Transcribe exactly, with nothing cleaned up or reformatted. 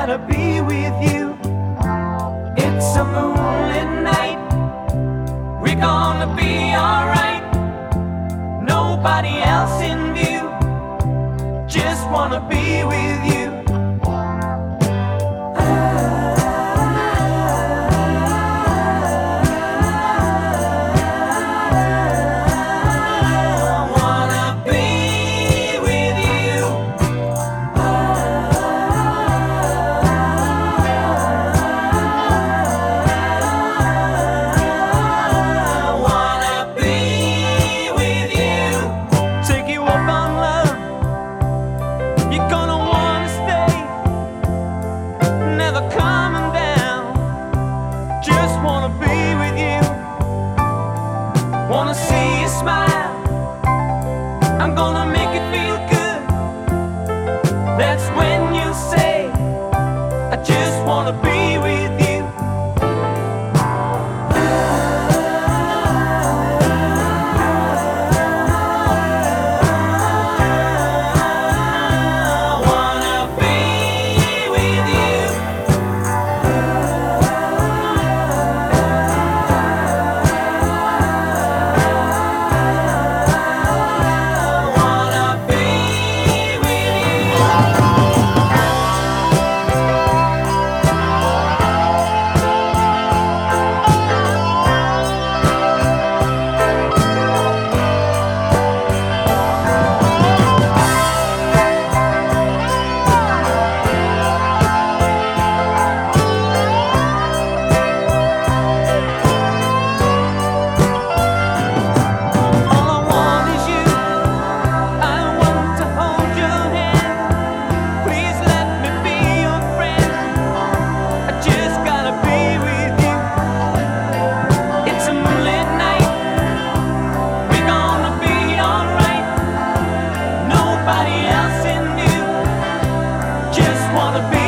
gotta be with you. It's a moonlit night. We're gonna be alright. Nobody else in view. Just wanna be with you. Wanna see you smile. I'm gonna make it feel good. That's when you say, I just wanna be with you. Nobody else in you. Just wanna be